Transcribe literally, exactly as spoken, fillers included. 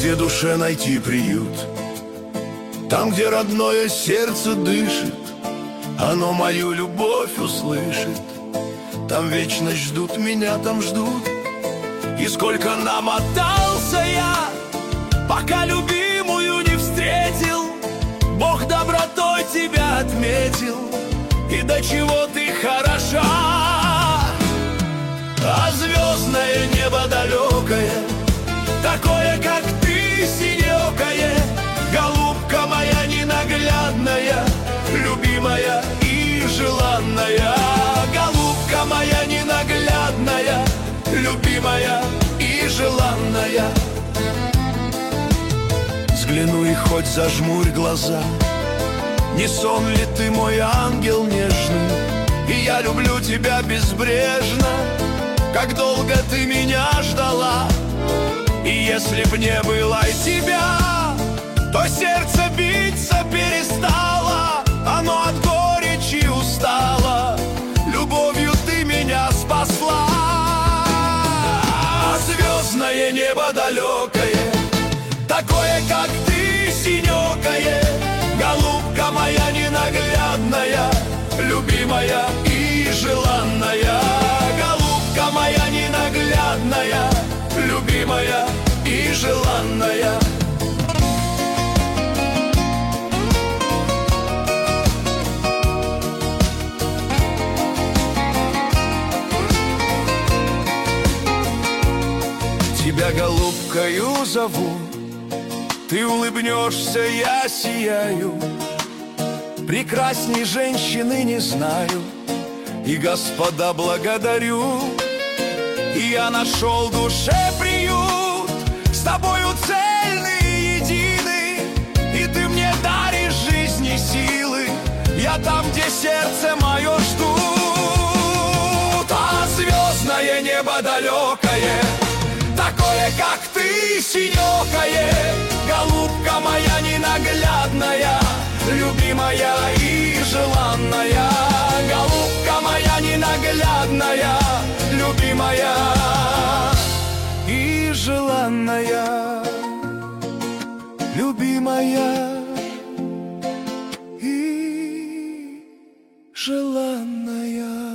где душе найти приют, там, где родное сердце дышит, оно мою любовь услышит. Там вечность ждут меня, там ждут. И сколько намотался я, пока любимую не встретил. Бог добротой тебя отметил, и до чего ты хороша. А звездное небо далекое, такое, как ты, синекое, голубка моя ненаглядная, любимая и желанная. Голубка моя ненаглядная, любимая и желанная. Взгляну и хоть зажмурь глаза, не сон ли ты, мой ангел нежный? И я люблю тебя безбрежно, как долго ты меня ждала. И если б не было тебя, то сердце биться перестало. Оно от горечи устало, любовью ты меня спасла. А звездное небо далекое, такое, как ты, синекое, голубка моя ненаглядная, любимая и желанная. Голубка моя ненаглядная, любимая и желанная. Тебя голубкою зову, ты улыбнешься, я сияю. Прекрасней женщины не знаю, и Господа благодарю. И я нашел душе приют, с тобою цельный и единый. И ты мне даришь жизни силы, я там, где сердце мое ждут. А звездное небо далекое, такое, как ты, синекое, голубка моя ненаглядная, любимая и желанная. Голубка моя ненаглядная, любимая и желанная. Любимая и желанная.